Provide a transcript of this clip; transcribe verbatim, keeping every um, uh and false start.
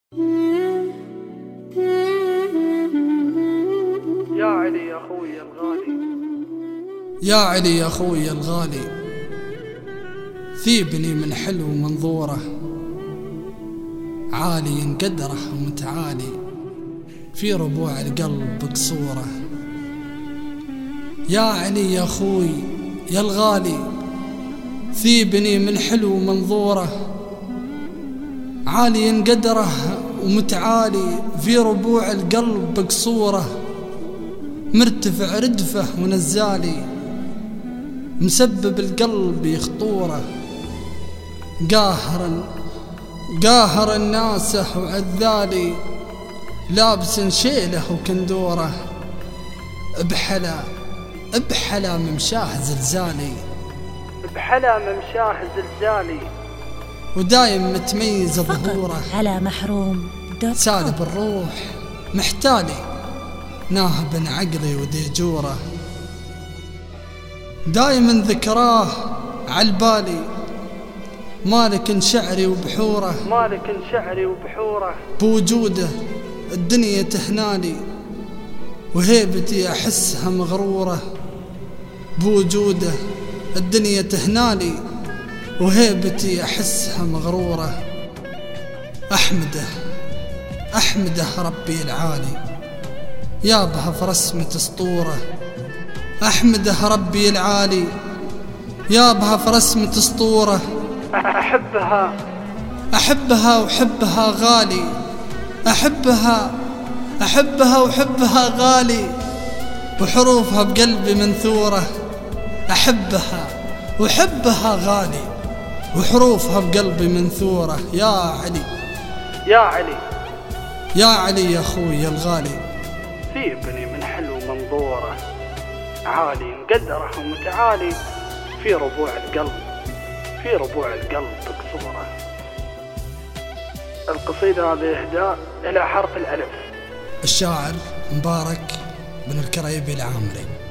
يا علي يا خوي الغالي، يا علي يا خوي الغالي، ثيبني من حلو منظوره، عالي قدره ومتعالي في ربوع القلب قصوره. يا علي يا خوي يا الغالي، ثيبني من حلو منظوره، عالي قدره ومتعالي في ربوع القلب قصوره. مرتفع ردفه ونزالي مسبب القلب يخطوره، قاهرا قاهر الناس وعذالي لابس شيله وكندوره. بحلا بحلا ممشاه زلزالي، بحلا ممشاه زلزالي، ودايم متميز ظهوره على محروم سالب الروح محتالي ناهب عقلي وديجوره. دايما ذكراه عالبالي مالك شعري وبحوره، مالك شعري وبحوره. بوجوده الدنيا تهنالي وهيبتي أحسها مغرورة، بوجوده الدنيا تهنالي وهيبتي أحسها مغرورة. أحمده أحمده ربي العالي يابها في رسمة اسطورة. أحمده ربي العالي يابها في رسمة اسطورة. أحبها أحبها وحبها غالي، أحبها أحبها وحبها غالي وحروفها بقلبي منثورة. أحبها وحبها غالي وحروفها بقلبي منثورة. يا علي يا علي يا علي يا خوي الغالي، ثيبني من حلو منظوره، عالي مقدره ومتعالي في ربوع القلب في ربوع القلب قصوره. القصيدة هذه إهداء إلى حرف الألف. الشاعر مبارك بن الكريبي العامري.